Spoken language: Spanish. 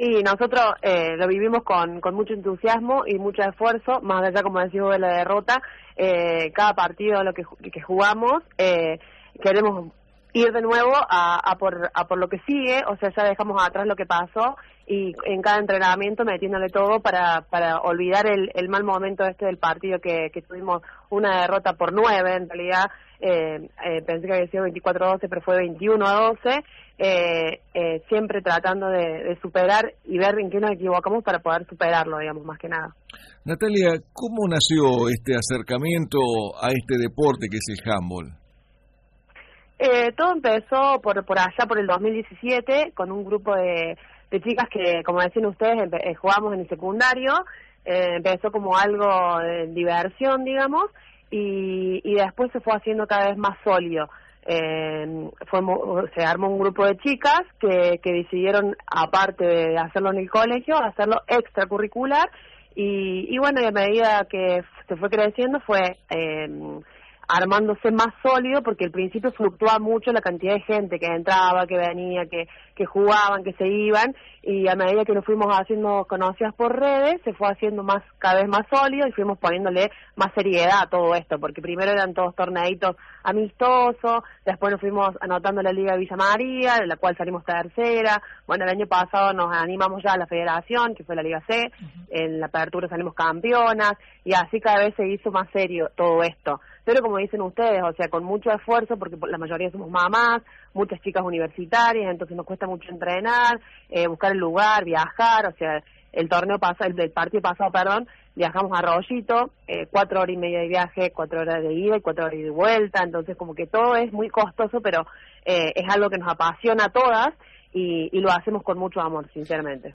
Y nosotros lo vivimos con mucho entusiasmo y mucho esfuerzo, más allá, como decimos, de la derrota. Cada partido que jugamos, queremos ir de nuevo a por lo que sigue, o sea, ya dejamos atrás lo que pasó y en cada entrenamiento metiéndole todo para olvidar el mal momento del partido que tuvimos, una derrota por 9 en realidad. Pensé que había sido 24-12, pero fue 21-12, siempre tratando de superar y ver en qué nos equivocamos para poder superarlo, digamos, más que nada. Natalia, ¿cómo nació este acercamiento a este deporte que es el handball? Todo empezó por allá por el 2017 con un grupo de chicas que, como decían ustedes, jugamos en el secundario. Empezó como algo de diversión, digamos, y después se fue haciendo cada vez más sólido. Se armó un grupo de chicas que decidieron, aparte de hacerlo en el colegio, hacerlo extracurricular, y bueno, y a medida que se fue creciendo fue armándose más sólido, porque al principio fluctuaba mucho la cantidad de gente que entraba, que venía, que jugaban, que se iban, y a medida que nos fuimos haciendo conocidas por redes, se fue haciendo cada vez más sólido y fuimos poniéndole más seriedad a todo esto, porque primero eran todos torneitos amistosos, después nos fuimos anotando la Liga de Villa María, de la cual salimos tercera. Bueno, el año pasado nos animamos ya a la federación, que fue la Liga C, en la apertura salimos campeonas, y así cada vez se hizo más serio todo esto. Pero como dicen ustedes, o sea, con mucho esfuerzo, porque la mayoría somos mamás, muchas chicas universitarias, entonces nos cuesta mucho entrenar, buscar el lugar, viajar, o sea, el partido pasado, viajamos a Arroyito, 4 horas y media de viaje, 4 horas de ida y 4 horas de vuelta, entonces como que todo es muy costoso, pero es algo que nos apasiona a todas y lo hacemos con mucho amor, sinceramente.